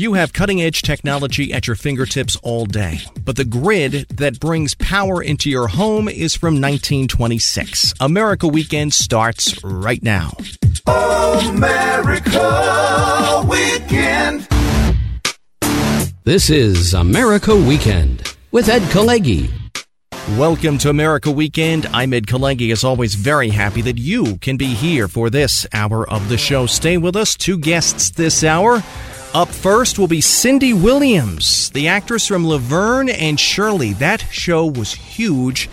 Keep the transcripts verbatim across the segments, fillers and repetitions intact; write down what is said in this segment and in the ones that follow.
You have cutting-edge technology at your fingertips all day, but the grid that brings power into your home is from nineteen twenty-six. America Weekend starts right now. America Weekend. This is America Weekend with Ed Kalegi. Welcome to America Weekend. I'm Ed Kalegi. As always, very happy that you can be here for this hour of the show. Stay with us. Two guests this hour. Up first will be Cindy Williams, the actress from Laverne and Shirley. That show was huge.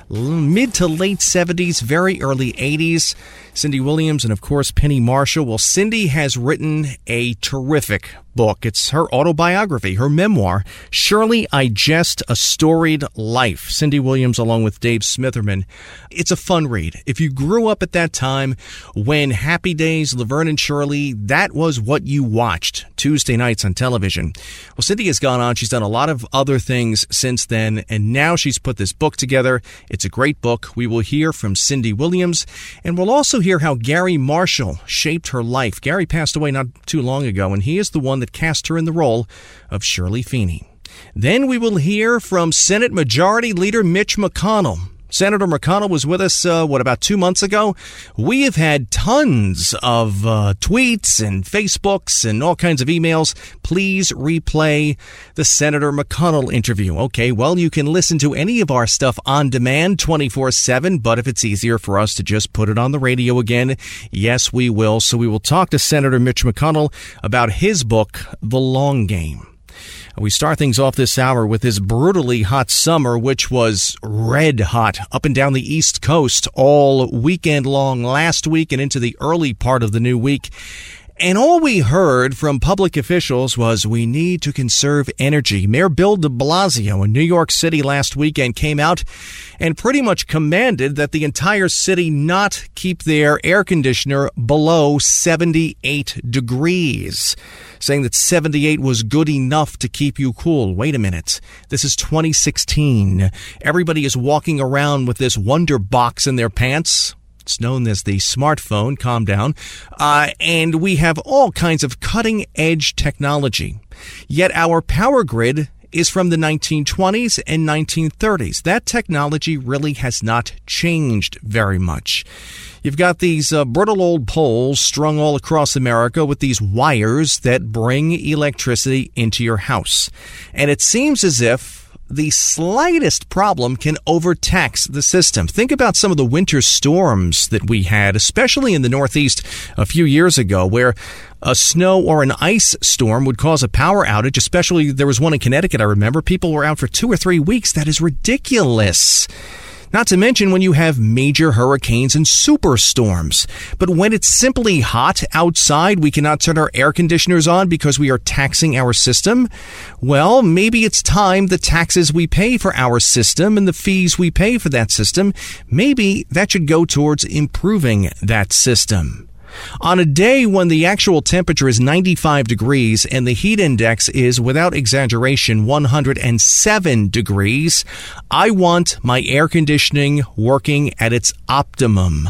Mid to late seventies, very early eighties. Cindy Williams and, of course, Penny Marshall. Well, Cindy has written a terrific book. It's her autobiography, her memoir, Shirley, I Jest a Storied Life. Cindy Williams along with Dave Smitherman. It's a fun read. If you grew up at that time when Happy Days, Laverne and Shirley, that was what you watched Tuesday nights on television. Well, Cindy has gone on. She's done a lot of other things since then, and now she's put this book together. It's a great book. We will hear from Cindy Williams, and we'll also hear how Gary Marshall shaped her life. Gary passed away not too long ago, and he is the one that cast her in the role of Shirley Feeney. Then we will hear from Senate Majority Leader Mitch McConnell. Senator McConnell was with us, uh, what, about two months ago? We have had tons of uh, tweets and Facebooks and all kinds of emails. Please replay the Senator McConnell interview. Okay, well, you can listen to any of our stuff on demand twenty-four seven, but if it's easier for us to just put it on the radio again, yes, we will. So we will talk to Senator Mitch McConnell about his book, The Long Game. We start things off this hour with this brutally hot summer, which was red hot up and down the East Coast all weekend long last week and into the early part of the new week. And all we heard from public officials was we need to conserve energy. Mayor Bill de Blasio in New York City last weekend came out and pretty much commanded that the entire city not keep their air conditioner below seventy-eight degrees, saying that seventy-eight was good enough to keep you cool. Wait a minute. This is twenty sixteen. Everybody is walking around with this Wonder Box in their pants. It's known as the smartphone. Calm down. Uh, and we have all kinds of cutting-edge technology. Yet our power grid is from the nineteen twenties and nineteen thirties. That technology really has not changed very much. You've got these uh, brittle old poles strung all across America with these wires that bring electricity into your house. And it seems as if the slightest problem can overtax the system. Think about some of the winter storms that we had, especially in the Northeast a few years ago, where a snow or an ice storm would cause a power outage. Especially, there was one in Connecticut, I remember. People were out for two or three weeks. That is ridiculous. Not to mention when you have major hurricanes and superstorms. But when it's simply hot outside, we cannot turn our air conditioners on because we are taxing our system. Well, maybe it's time the taxes we pay for our system and the fees we pay for that system, maybe that should go towards improving that system. On a day when the actual temperature is ninety-five degrees and the heat index is, without exaggeration, one hundred seven degrees, I want my air conditioning working at its optimum.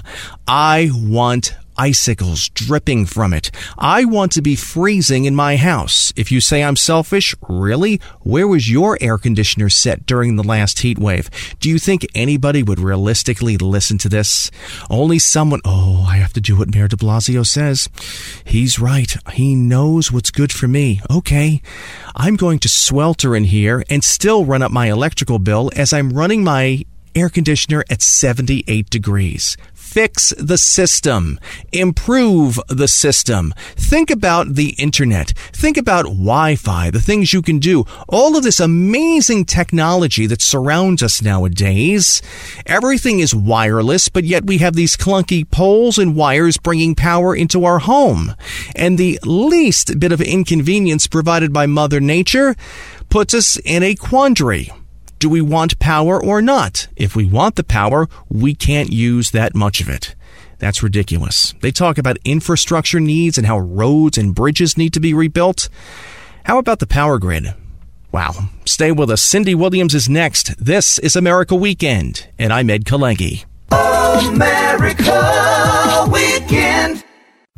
I want icicles dripping from it. I want to be freezing in my house. If you say I'm selfish, really? Where was your air conditioner set during the last heat wave? Do you think anybody would realistically listen to this? Only someone, oh, I have to do what Mayor de Blasio says. He's right. He knows what's good for me. Okay, I'm going to swelter in here and still run up my electrical bill as I'm running my air conditioner at seventy-eight degrees. Fix the system. Improve the system. Think about the internet. Think about Wi-Fi, the things you can do. All of this amazing technology that surrounds us nowadays. Everything is wireless, but yet we have these clunky poles and wires bringing power into our home. And the least bit of inconvenience provided by Mother Nature puts us in a quandary. Do we want power or not? If we want the power, we can't use that much of it. That's ridiculous. They talk about infrastructure needs and how roads and bridges need to be rebuilt. How about the power grid? Wow. Stay with us. Cindy Williams is next. This is America Weekend, and I'm Ed Kalegi. America Weekend.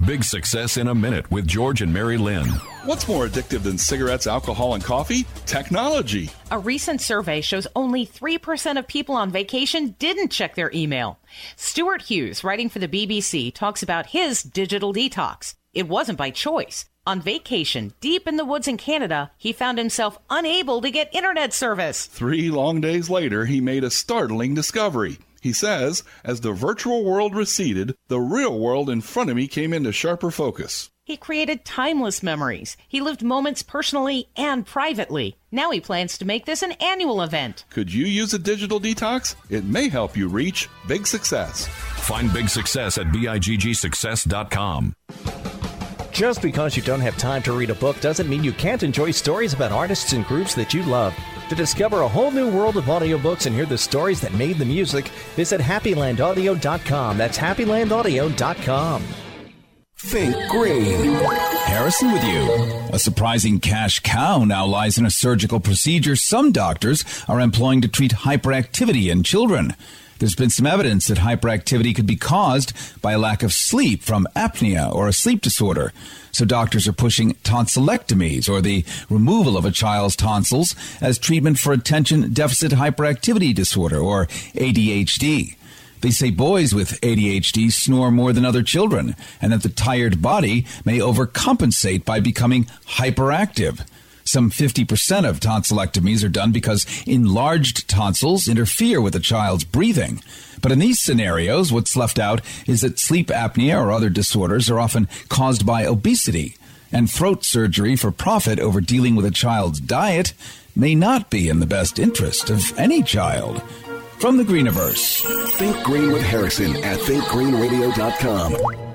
Big Success in a Minute with George and Mary Lynn. What's more addictive than cigarettes, alcohol, and coffee? Technology. A recent survey shows only three percent of people on vacation didn't check their email. Stuart Hughes, writing for the B B C, talks about his digital detox. It wasn't by choice. On vacation, deep in the woods in Canada, he found himself unable to get internet service. Three long days later, he made a startling discovery. He says, as the virtual world receded, the real world in front of me came into sharper focus. He created timeless memories. He lived moments personally and privately. Now he plans to make this an annual event. Could you use a digital detox? It may help you reach big success. Find Big Success at big success dot com. Just because you don't have time to read a book doesn't mean you can't enjoy stories about artists and groups that you love. To discover a whole new world of audiobooks and hear the stories that made the music, visit happy land audio dot com. That's happy land audio dot com. Think Green. Harrison with you. A surprising cash cow now lies in a surgical procedure some doctors are employing to treat hyperactivity in children. There's been some evidence that hyperactivity could be caused by a lack of sleep from apnea or a sleep disorder. So doctors are pushing tonsillectomies, or the removal of a child's tonsils, as treatment for attention deficit hyperactivity disorder, or A D H D. They say boys with A D H D snore more than other children, and that the tired body may overcompensate by becoming hyperactive. Some fifty percent of tonsillectomies are done because enlarged tonsils interfere with a child's breathing. But in these scenarios, what's left out is that sleep apnea or other disorders are often caused by obesity, and throat surgery for profit over dealing with a child's diet may not be in the best interest of any child. From the Greeniverse. Think Green with Harrison at think green radio dot com.